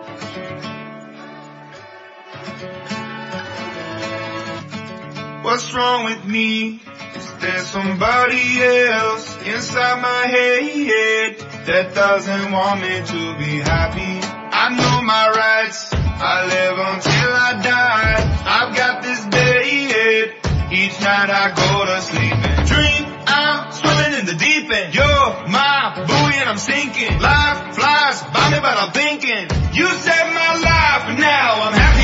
What's wrong with me? Is there somebody else inside my head that doesn't want me to be happy? I know my rights, I live until I die. I've got this bed, each night I go to sleep and dream I'm swimming in the deep end. You're my buoy and I'm sinking. Life flies by me but I'm thinking you saved my life and now I'm happy.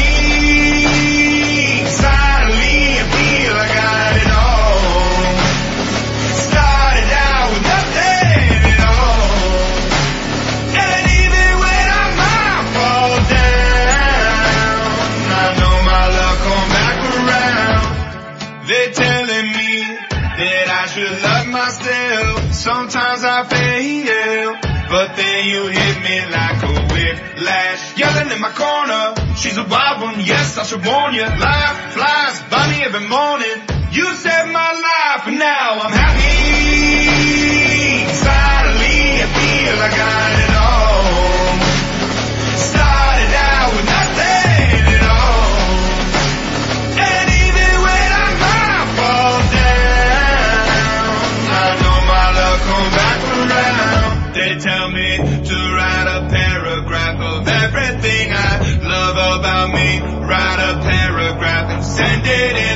Finally I feel I got it all. Started out with nothing at all. And even when I might fall down, I know my luck come back around. They're telling me that I should love myself. Sometimes I fail, but then you hit me like a whiplash. Yelling in my corner, she's a wild one, yes, I should warn you. Life flies by me every morning. You saved my life and now I'm happy. Finally I feel I got it all. Started out with nothing at all. And even when I might fall down, I know my luck come back around. They tell me to write a paragraph of everything I love about me. Write a paragraph and send it in.